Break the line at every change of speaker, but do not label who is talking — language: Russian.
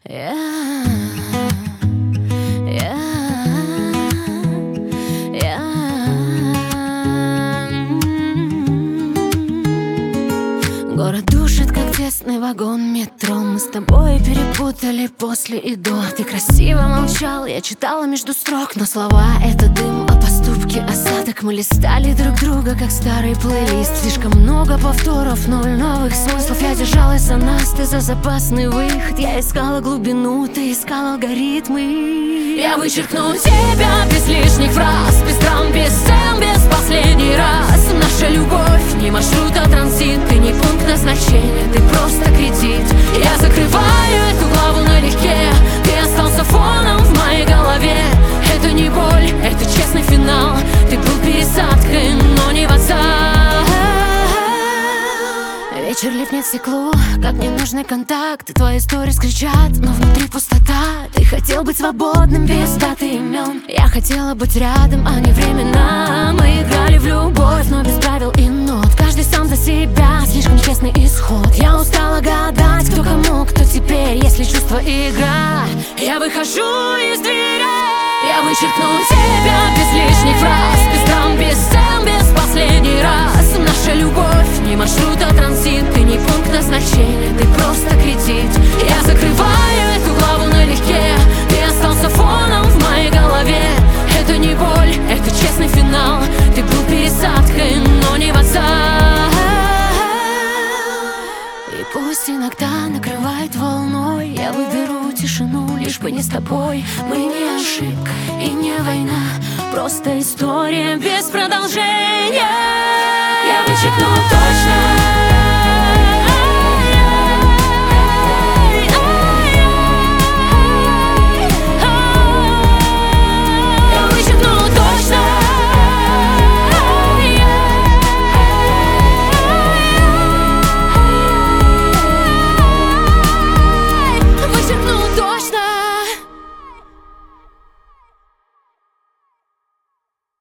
Yeah. Город душит, как тесный вагон метро. Мы с тобой перепутали после и до. Ты красиво молчал, я читала между строк. Но слова — это дым, а поступки — осадок. Мы листали друг друга, как старый плейлист. Слишком много повторов, ноль новых смыслов. Я держалась за нас, ты за запасный выход. Я искала глубину, ты искал алгоритмы. Я вычеркну тебя без лишних фраз, без драм, без сцен, без последний раз. Наша любовь не маршрут, а транзит. Ты не пункт назначения, ты просто кредит. Я закрываю эту главу налегке. Ты остался фоном в моей голове. Это не боль, это честный финал. Ты был пересадкой, но не вокзал. Вечер липнет к стеклу, как мне нужный контакт. Твои истории кричат, но внутри пустота. Ты хотел быть свободным без даты имен. Я хотела быть рядом, а не временно. Мы играли в любовь, но без правил и нот. Каждый сам за себя, слишком честный исход. Я устала гадать, кто кому, кто теперь, если чувство игра. Я выхожу из двери. Я вычеркну тебя без лишних фраз, без драм, без сцен, без последний раз. Наша любовь не маршрут, а транзит. Ты не пункт назначения, ты просто кредит. Я закрываю эту главу налегке. Ты остался фоном в моей голове. Это не боль, это честный финал. Ты был пересадкой, но не вокзал. И пусть иногда накрывает волной, я выберу тишину, лишь бы не с тобой. Мы не ошибка и не война, просто история без продолжения. Я вычеркну точно